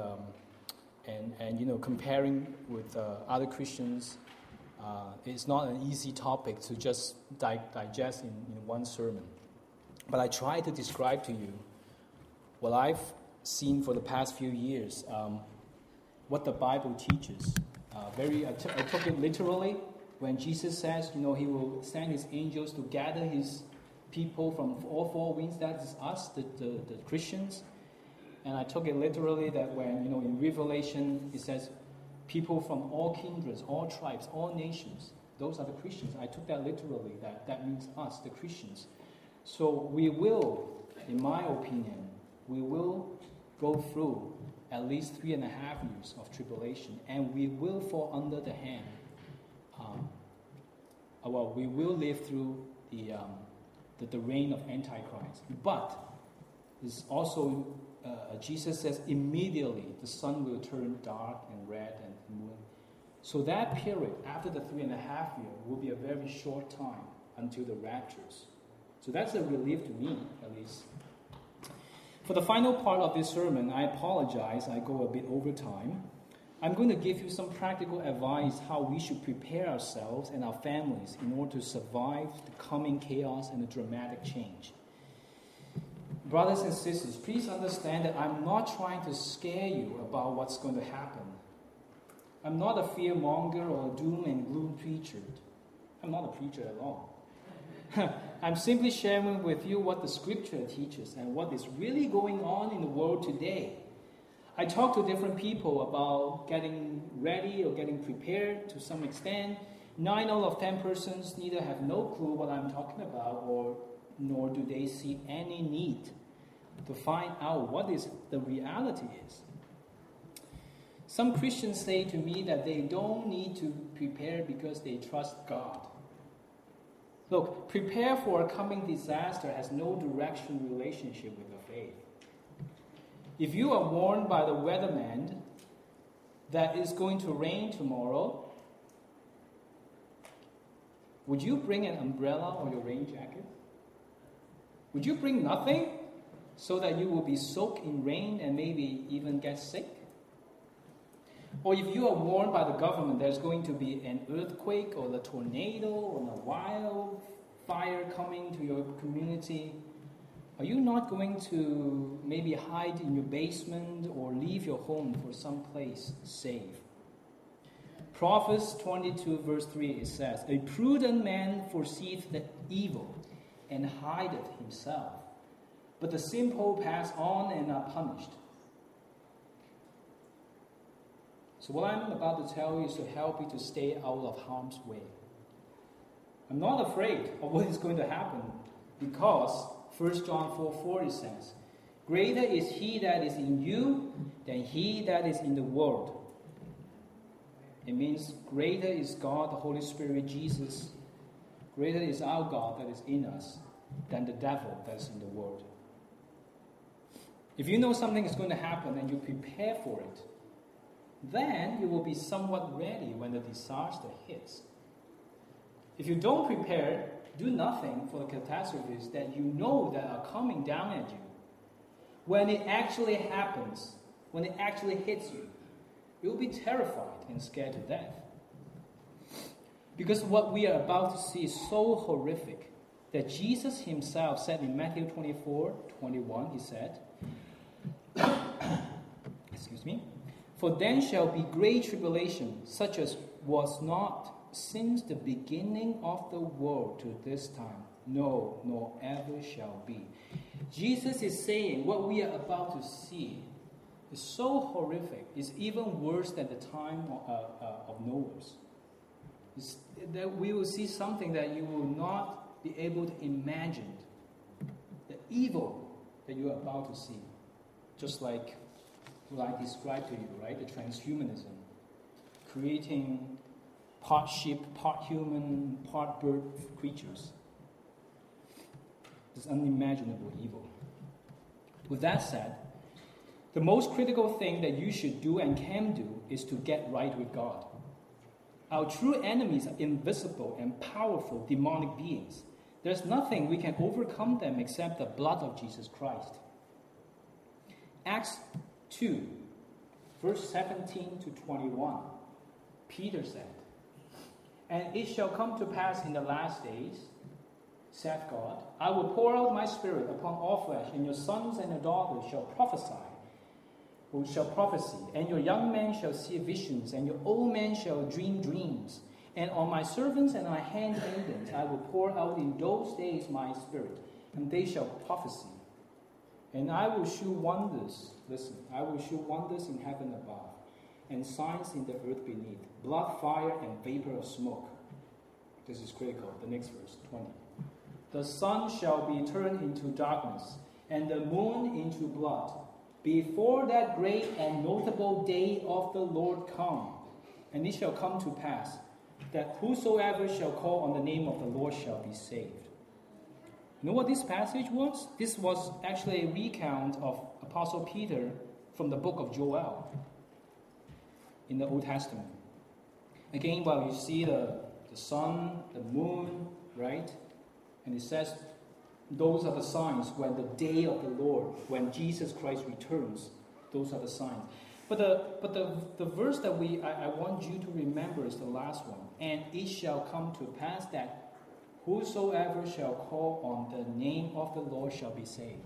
comparing with other Christians, it's not an easy topic to just digest in one sermon. But I try to describe to you what I've seen for the past few years, what the Bible teaches. I took it literally when Jesus says, he will send his angels to gather his people from all four winds. That is us, the Christians. And I took it literally that when, in Revelation, it says, people from all kindreds, all tribes, all nations, those are the Christians. I took that literally, that means us, the Christians. So we will, in my opinion, we will go through at least 3.5 years of tribulation, and we will fall under the hand. We will live through the reign of Antichrist. But it's also Jesus says immediately the sun will turn dark and red and the moon. So that period after the 3.5 years will be a very short time until the raptures. So that's a relief to me, at least. For the final part of this sermon, I apologize, I go a bit over time. I'm going to give you some practical advice how we should prepare ourselves and our families in order to survive the coming chaos and the dramatic change. Brothers and sisters, please understand that I'm not trying to scare you about what's going to happen. I'm not a fearmonger or a doom and gloom preacher. I'm not a preacher at all. I'm simply sharing with you what the scripture teaches and what is really going on in the world today. I talk to different people about getting ready or getting prepared to some extent. 9 out of 10 persons neither have no clue what I'm talking about, nor do they see any need to find out what is the reality is. Some Christians say to me that they don't need to prepare because they trust God. Look, prepare for a coming disaster has no direct relationship with the faith. If you are warned by the weatherman that it's going to rain tomorrow, would you bring an umbrella or your rain jacket? Would you bring nothing so that you will be soaked in rain and maybe even get sick? Or if you are warned by the government there's going to be an earthquake or a tornado or a wildfire coming to your community, are you not going to maybe hide in your basement or leave your home for some place safe? Proverbs 22 verse 3 it says, "A prudent man foreseeth the evil and hideth himself, but the simple pass on and are punished." So what I'm about to tell you is to help you to stay out of harm's way. I'm not afraid of what is going to happen because 1 John 4:4 it says, "Greater is he that is in you than he that is in the world." It means greater is God, the Holy Spirit, Jesus. Greater is our God that is in us than the devil that is in the world. If you know something is going to happen and you prepare for it, then you will be somewhat ready when the disaster hits. If you don't prepare, do nothing for the catastrophes that you know that are coming down at you, when it actually happens, when it actually hits you, you'll be terrified and scared to death. Because what we are about to see is so horrific that Jesus himself said in Matthew 24:21, he said, "For then shall be great tribulation, such as was not since the beginning of the world to this time, no, nor ever shall be." Jesus is saying what we are about to see is so horrific. It's even worse than the time of Noah's. It's that we will see something that you will not be able to imagine. The evil that you are about to see. Just like what I described to you, right? The transhumanism. Creating part sheep, part human, part bird creatures. This unimaginable evil. With that said, the most critical thing that you should do and can do is to get right with God. Our true enemies are invisible and powerful demonic beings. There's nothing we can overcome them except the blood of Jesus Christ. Acts 2, verse 17 to 21, Peter said, "And it shall come to pass in the last days, saith God, I will pour out my spirit upon all flesh, and your sons and your daughters shall prophesy, and your young men shall see visions, and your old men shall dream dreams. And on my servants and my handmaidens I will pour out in those days my spirit, and they shall prophesy. And I will shew wonders," listen, "I will shew wonders in heaven above, and signs in the earth beneath, blood, fire, and vapor of smoke." This is critical. The next verse, 20. "The sun shall be turned into darkness, and the moon into blood, before that great and notable day of the Lord come. And it shall come to pass, that whosoever shall call on the name of the Lord shall be saved." You know what this passage was? This was actually a recount of Apostle Peter from the book of Joel in the Old Testament. Again, well, you see the sun, the moon, right? And it says, those are the signs when the day of the Lord, when Jesus Christ returns, those are the signs. But the verse that I want you to remember is the last one. And it shall come to pass that whosoever shall call on the name of the Lord shall be saved.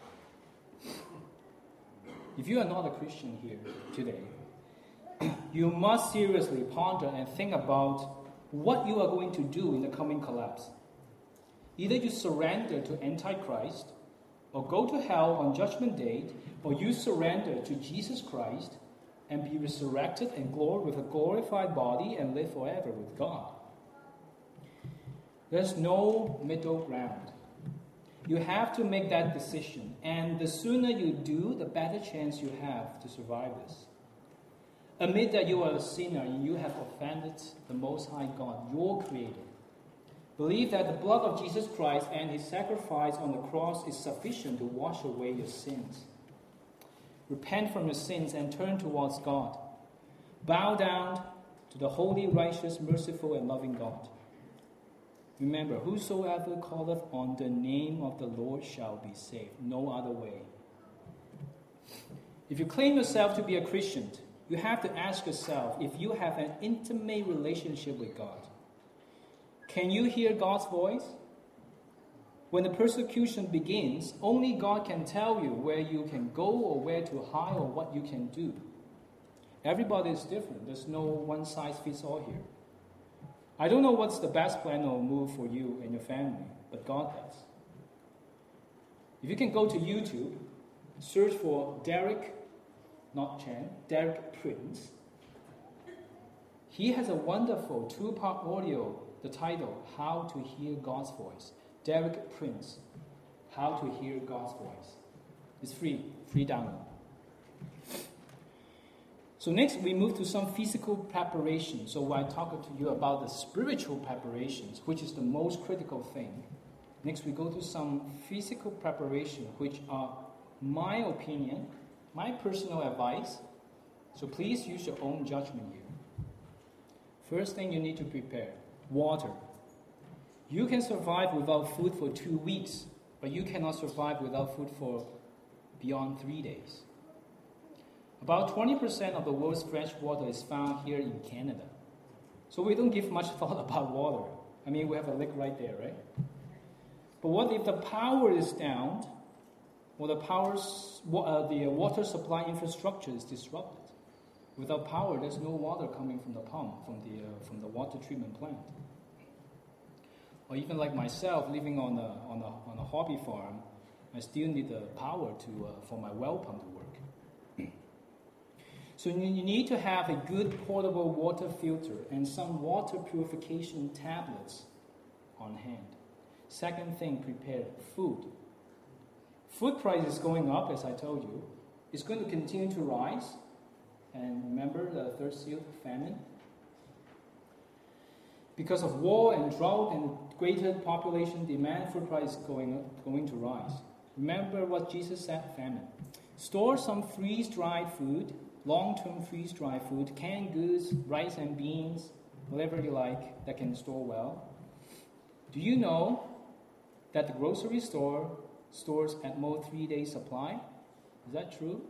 If you are not a Christian here today, you must seriously ponder and think about what you are going to do in the coming collapse. Either you surrender to Antichrist, or go to hell on Judgment Day, or you surrender to Jesus Christ and be resurrected and glory with a glorified body and live forever with God. There's no middle ground. You have to make that decision, and the sooner you do, the better chance you have to survive this. Admit that you are a sinner and you have offended the Most High God, your Creator. Believe that the blood of Jesus Christ and His sacrifice on the cross is sufficient to wash away your sins. Repent from your sins and turn towards God. Bow down to the holy, righteous, merciful, and loving God. Remember, whosoever calleth on the name of the Lord shall be saved. No other way. If you claim yourself to be a Christian, you have to ask yourself if you have an intimate relationship with God. Can you hear God's voice? When the persecution begins, only God can tell you where you can go or where to hide or what you can do. Everybody is different. There's no one-size-fits-all here. I don't know what's the best plan or move for you and your family, but God does. If you can go to YouTube, search for Derek Prince. He has a wonderful 2-part audio, the title, How to Hear God's Voice. Derek Prince, How to Hear God's Voice. It's free download. So next we move to some physical preparation. So I talk to you about the spiritual preparations, which is the most critical thing. Next we go to some physical preparation, which are my opinion, my personal advice. So please use your own judgment here. First thing you need to prepare, water. You can survive without food for 2 weeks, but you cannot survive without food for beyond 3 days. About 20% of the world's fresh water is found here in Canada. So we don't give much thought about water. I mean, we have a lake right there, right? But what if the power is down, or the water supply infrastructure is disrupted? Without power, there's no water coming from the pump, from the water treatment plant. Or even like myself, living on a hobby farm, I still need the power for my well pump to work. So you need to have a good portable water filter and some water purification tablets on hand. Second thing, prepare food. Food price is going up, as I told you. It's going to continue to rise. And remember the third seal, famine. Because of war and drought and greater population demand, food price is going to rise. Remember what Jesus said, famine. Store some freeze-dried food, long-term freeze-dried food, canned goods, rice and beans, whatever you like that can store well. Do you know that the grocery store stores at most 3 days supply? Is that true?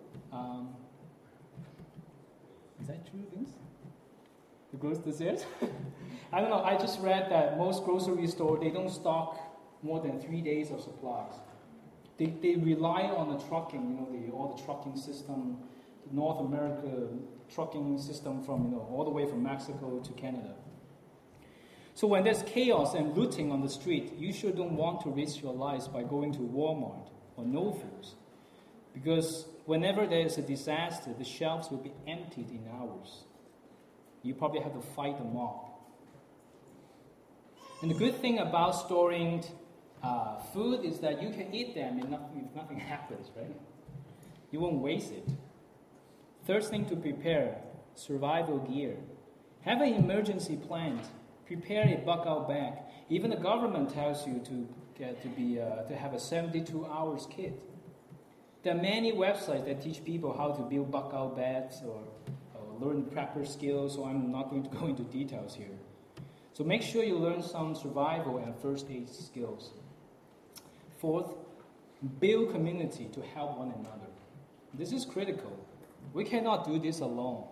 Is that true, Vince? The grocery stores? I don't know. I just read that most grocery stores, they don't stock more than 3 days of supplies. They rely on the trucking, all the trucking system, the North America trucking system from, all the way from Mexico to Canada. So when there's chaos and looting on the street, you sure don't want to risk your lives by going to Walmart or No Foods. Because whenever there's a disaster, the shelves will be emptied in hours. You probably have to fight the mob. And the good thing about storing food is that you can eat them if nothing happens, right? You won't waste it. Third thing to prepare, survival gear. Have an emergency plan. Prepare a bug-out bag. Even the government tells you to to have a 72 hours kit. There are many websites that teach people how to build bug-out beds or learn prepper skills, so I'm not going to go into details here. So make sure you learn some survival and first aid skills. Fourth, build community to help one another. This is critical. We cannot do this alone.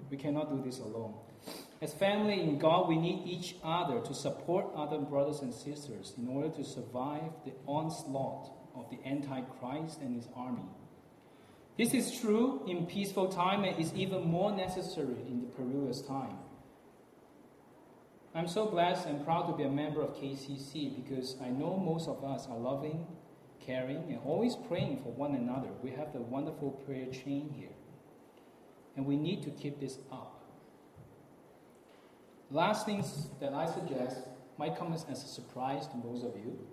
As family in God, we need each other to support other brothers and sisters in order to survive the onslaught of the Antichrist and his army. This is true in peaceful time and is even more necessary in the perilous time. I'm so blessed and proud to be a member of KCC because I know most of us are loving, caring, and always praying for one another. We have the wonderful prayer chain here. And we need to keep this up. Last things that I suggest might come as a surprise to most of you.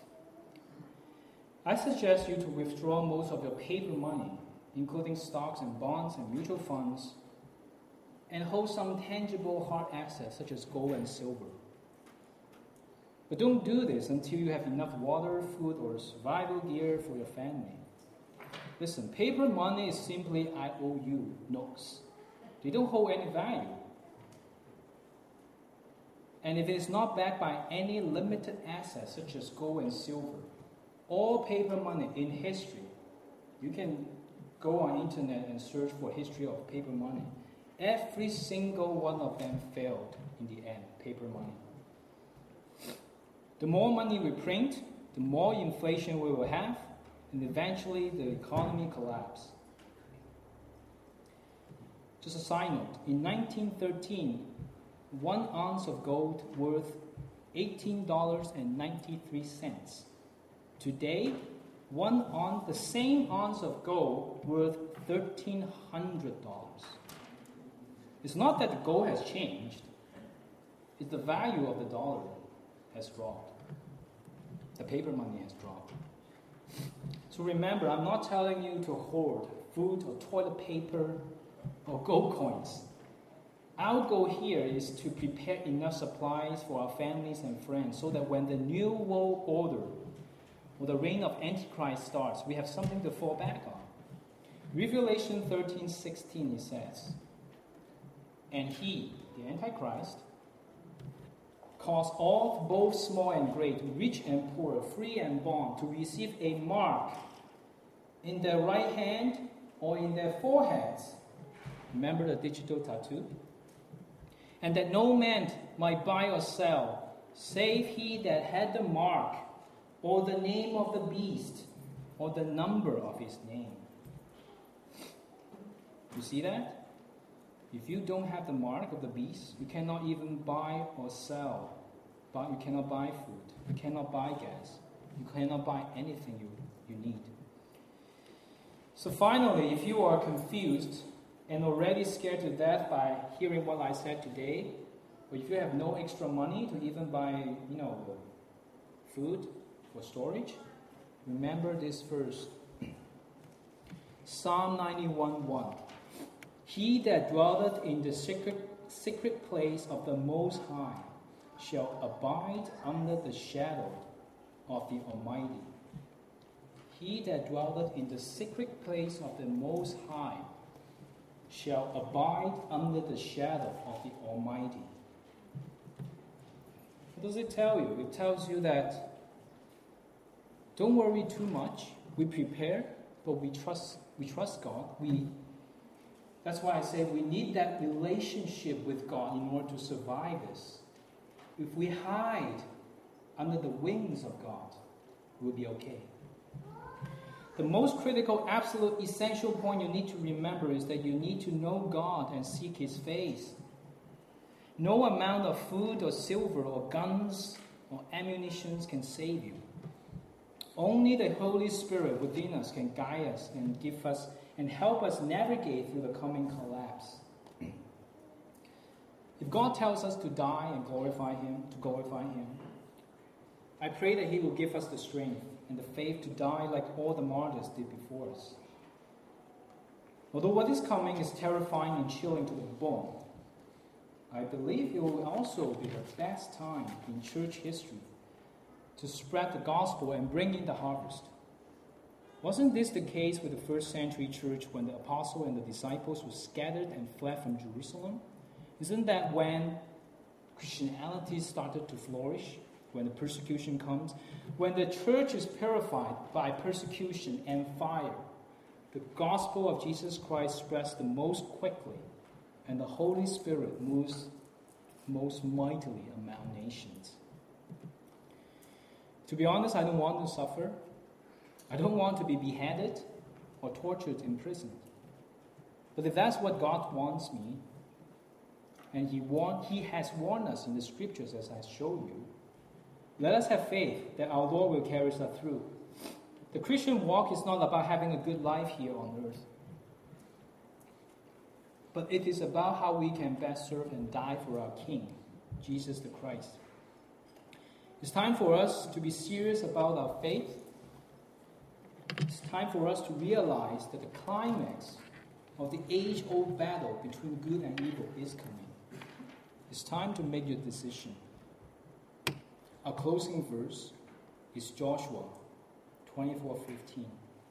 I suggest you to withdraw most of your paper money, including stocks and bonds and mutual funds, and hold some tangible hard assets such as gold and silver. But don't do this until you have enough water, food, or survival gear for your family. Listen, paper money is simply IOU notes. They don't hold any value. And if it is not backed by any limited assets such as gold and silver, all paper money in history, you can go on internet and search for history of paper money. Every single one of them failed in the end, paper money. The more money we print, the more inflation we will have, and eventually the economy collapses. Just a side note, in 1913, 1 ounce of gold worth $18.93. Today, the same ounce of gold worth $1,300. It's not that the gold has changed, it's the value of the dollar has dropped. The paper money has dropped. So remember, I'm not telling you to hoard food or toilet paper or gold coins. Our goal here is to prepare enough supplies for our families and friends so that when the new world order or the reign of Antichrist starts, we have something to fall back on. Revelation 13:16, it says, "And he," the Antichrist, "caused all, both small and great, rich and poor, free and bond, to receive a mark in their right hand or in their foreheads." Remember the digital tattoo? "And that no man might buy or sell, save he that had the mark, or the name of the beast, or the number of his name." You see that? If you don't have the mark of the beast, you cannot even buy or sell. But you cannot buy food. You cannot buy gas. You cannot buy anything you need. So finally, if you are confused and already scared to death by hearing what I said today, or if you have no extra money to even buy, food for storage, remember this verse. Psalm 91:1. "He that dwelleth in the secret place of the Most High shall abide under the shadow of the Almighty." He that dwelleth in the secret place of the Most High shall abide under the shadow of the Almighty. What does it tell you? It tells you that don't worry too much. We prepare, but we trust God. That's why I say we need that relationship with God in order to survive this. If we hide under the wings of God, we'll be okay. The most critical, absolute, essential point you need to remember is that you need to know God and seek His face. No amount of food or silver or guns or ammunition can save you. Only the Holy Spirit within us can guide us and give us and help us navigate through the coming collapse. If God tells us to die and glorify Him, I pray that He will give us the strength and the faith to die like all the martyrs did before us. Although what is coming is terrifying and chilling to the bone, I believe it will also be the best time in church history to spread the gospel and bring in the harvest. Wasn't this the case with the first century church when the apostle and the disciples were scattered and fled from Jerusalem? Isn't that when Christianity started to flourish? When the persecution comes? When the church is purified by persecution and fire, the gospel of Jesus Christ spreads the most quickly, and the Holy Spirit moves most mightily among nations. To be honest, I don't want to suffer. I don't want to be beheaded or tortured in prison. But if that's what God wants me, and He has warned us in the scriptures as I show you, let us have faith that our Lord will carry us through. The Christian walk is not about having a good life here on earth, but it is about how we can best serve and die for our King, Jesus the Christ. It's time for us to be serious about our faith. It's time for us to realize that the climax of the age-old battle between good and evil is coming. It's time to make your decision. Our closing verse is Joshua 24:15.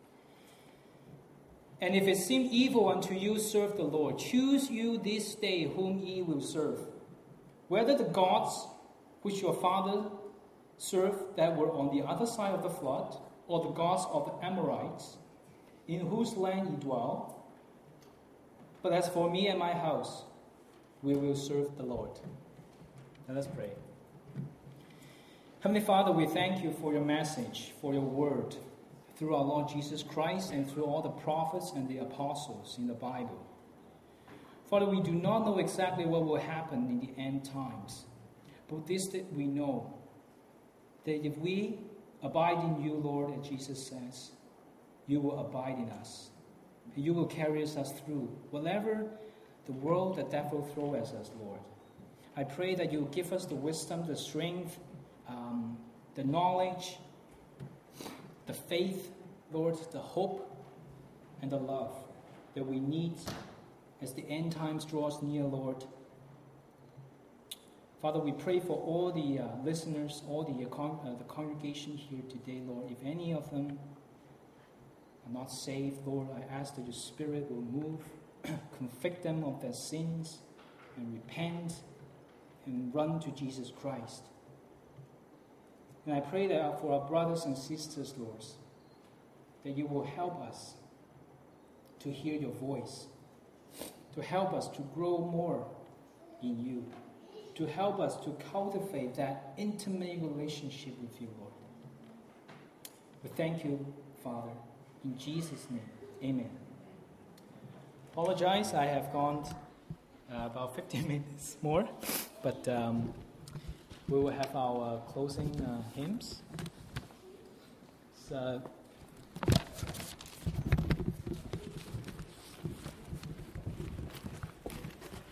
And if it seem evil unto you, serve the Lord. Choose you this day whom ye will serve, whether the gods which your father served that were on the other side of the flood, or the gods of the Amorites, in whose land ye dwell. But as for me and my house, we will serve the Lord. Let us pray. Heavenly Father, we thank you for your message, for your word, through our Lord Jesus Christ and through all the prophets and the apostles in the Bible. Father, we do not know exactly what will happen in the end times, but this that we know, that if we abide in you, Lord, as Jesus says, you will abide in us. And you will carry us through whatever the world, the devil throws at us, Lord. I pray that you will give us the wisdom, the strength, the knowledge, the faith, Lord, the hope, and the love that we need as the end times draws near, Lord. Father, we pray for all the listeners, all the congregation here today, Lord. If any of them are not saved, Lord, I ask that your Spirit will move, convict them of their sins, and repent and run to Jesus Christ. And I pray that for our brothers and sisters, Lord, that you will help us to hear your voice, to help us to grow more in you, to help us to cultivate that intimate relationship with you, Lord. We thank you, Father, in Jesus' name. Amen. Apologize, I have gone about 15 minutes more, but we will have our closing hymns. So,